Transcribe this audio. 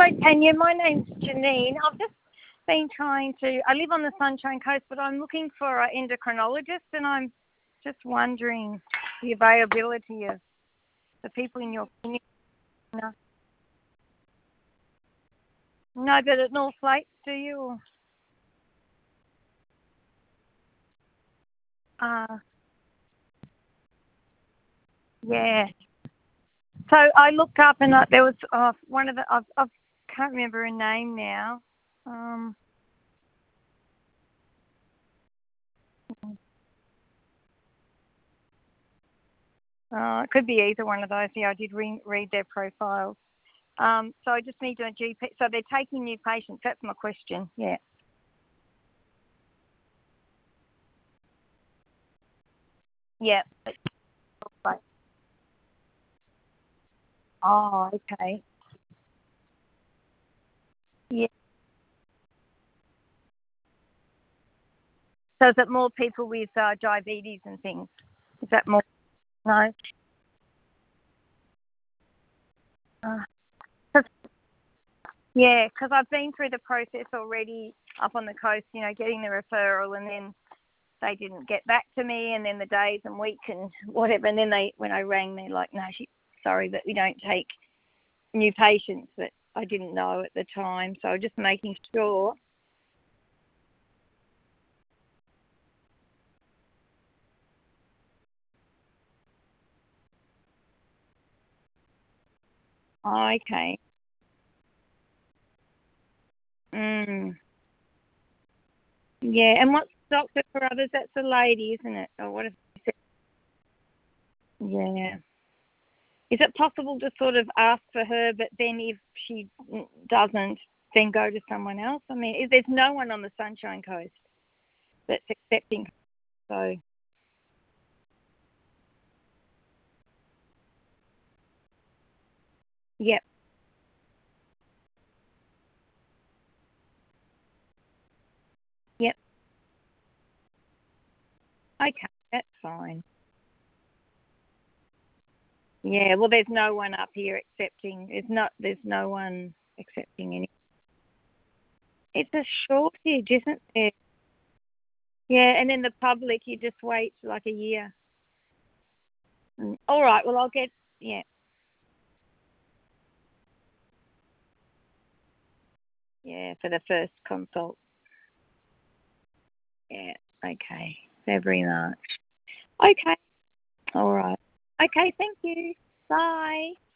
Hello, Tanya. My name's Janine. I've just been I live on the Sunshine Coast, but I'm looking for an endocrinologist, and I'm just wondering the availability of the people in your clinic. No, no, but at North Lakes, do you? Uh, yeah. So I looked up, and there was one of the, I can't remember her name now. Um, it could be either one of those. Yeah, I did read their profiles. So I just need a GP. So they're taking new patients. That's my question. Yeah. Yeah. Oh, okay. Yeah. So is it more people with diabetes and things? Is that more? No. Uh, 'cause- yeah, because I've been through the process already up on the coast, getting the referral, and then they didn't get back to me, and then the days and week and whatever, and then when I rang, they're like, no, sorry, but we don't take new patients, but I didn't know at the time, so just making sure. Oh, okay. Mm. Yeah, and what's Doctor Carruthers? That's a lady, isn't it? Or what is it? Yeah. Is it possible to sort of ask for her, but then if she doesn't, then go to someone else? I mean, there's no one on the Sunshine Coast that's accepting. So, yep, yep. Okay, that's fine. Yeah, well, there's no one up here accepting. There's no one accepting any. It's a shortage, isn't there? Yeah, and in the public, you just wait like a year. All right, well, yeah, yeah, for the first consult. Yeah, okay, February, March. Okay, all right. Okay, thank you. Bye.